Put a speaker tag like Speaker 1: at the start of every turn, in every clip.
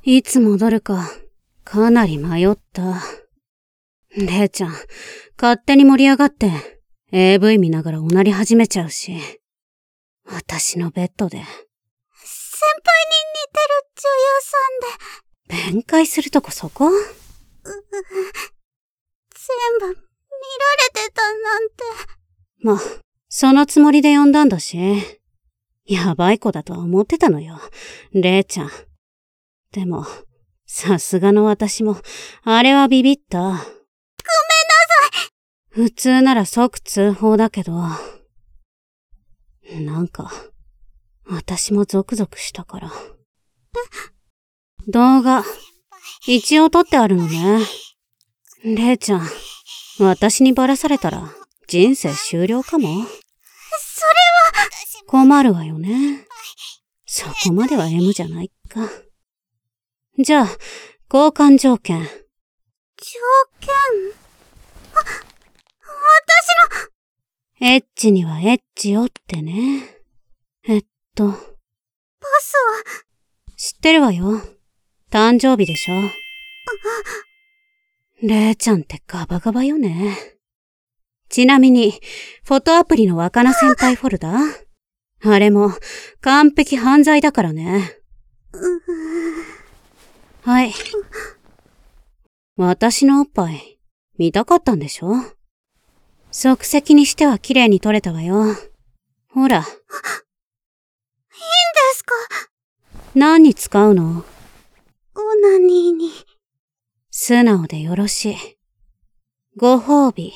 Speaker 1: いつ戻るか、かなり迷った。レイちゃん、勝手に盛り上がって、AV 見ながらおなり始めちゃうし。私のベッドで。先輩に似
Speaker 2: てる女優さんで。
Speaker 1: 弁解するとこそこ？
Speaker 2: 全部、見られてたなんて。
Speaker 1: ま、そのつもりで呼んだんだし。やばい子だとは思ってたのよ、レイちゃん。でも、さすがの私も、あれはビビった。ごめんなさい。普通なら即通報だけど、なんか、私もゾクゾクしたから。動画、一応撮ってあるのね。レイちゃん、私にバラされたら人生終了かも。それは、困るわよね。そこまでは M じゃないか。じゃあ、交換条件。
Speaker 2: 条件？私の。
Speaker 1: エッチにはエッチよってね。パスは？知ってるわよ。誕生日でしょ。レイちゃんってガバガバよね。ちなみに、フォトアプリの若菜先輩フォルダ？あれも、完璧犯罪だからね。はい。私のおっぱい、見たかったんでしょ？即席にしては綺麗に撮れたわよ。ほら。いいん
Speaker 2: ですか？
Speaker 1: 何に使うの？
Speaker 2: オナニーに。
Speaker 1: 素直でよろしい。ご褒美。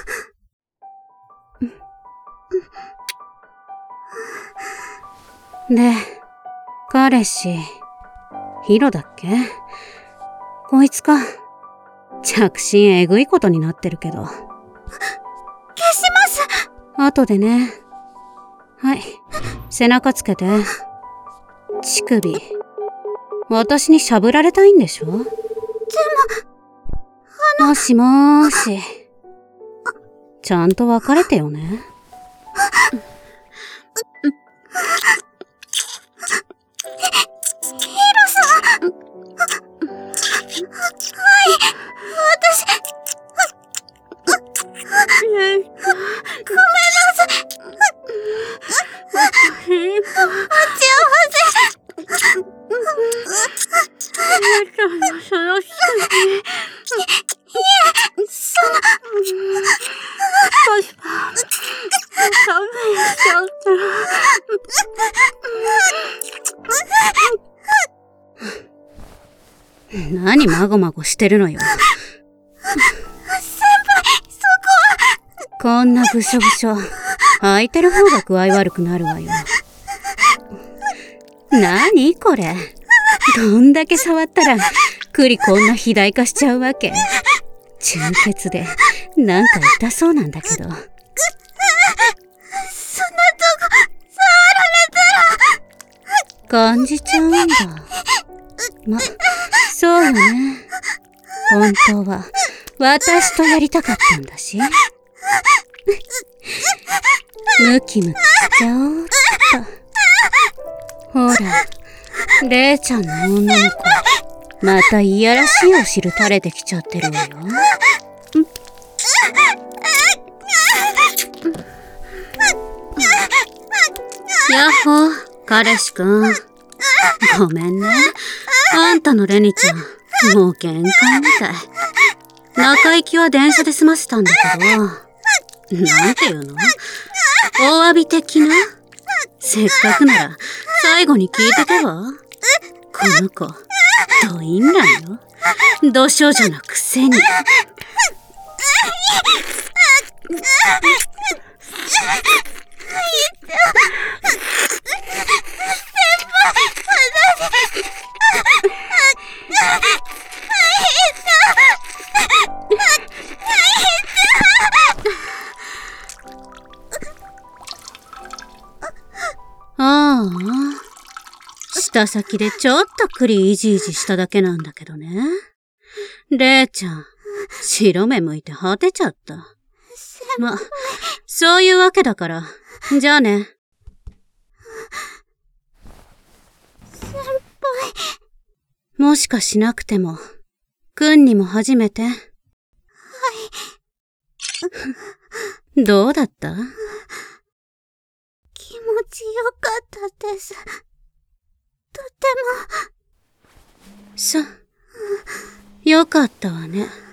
Speaker 1: で、彼氏、ヒロだっけ？こいつか。着信えぐいことになってるけど。
Speaker 2: 消します。
Speaker 1: 後でね。はい。背中つけて。乳首。私にしゃぶられたいんでしょ？でも、もしもーし。ちゃんと別れてよね。
Speaker 2: ヒロさん。はい、私。ごめんなさい。
Speaker 1: 何まごまごしてるのよ。
Speaker 2: 先輩、そこは。
Speaker 1: こんなブショブショ、履いてる方が具合悪くなるわよ。何これ。どんだけ触ったら、栗こんな肥大化しちゃうわけ。純潔で、なんか痛そうなんだけど。
Speaker 2: そんなとこ、触られ
Speaker 1: たら。感じちゃうんだ。ま、そうよね。本当は、私とやりたかったんだし。ムキムキしちゃおうっと。ほら、レイちゃんの女の子、またいやらしいお汁垂れてきちゃってるわよ。やっほー、彼氏くん。ごめんね。あんたのレニちゃん、もう限界みたい。中行きは電車で済ませたんだけど、なんていうの？大浴び的な？せっかくなら、最後に聞いてけば？この子、ドインランよ。ド少女のくせに。ああ、舌先でちょっと栗イジイジしただけなんだけどね。レイちゃん、白目向いて果てちゃった。ま、そういうわけだから、じゃあね。
Speaker 2: 先輩。
Speaker 1: もしかしなくても、くんにも初めて。はい。どうだった？
Speaker 2: 気持ちよかったです。とても。
Speaker 1: よかったわね。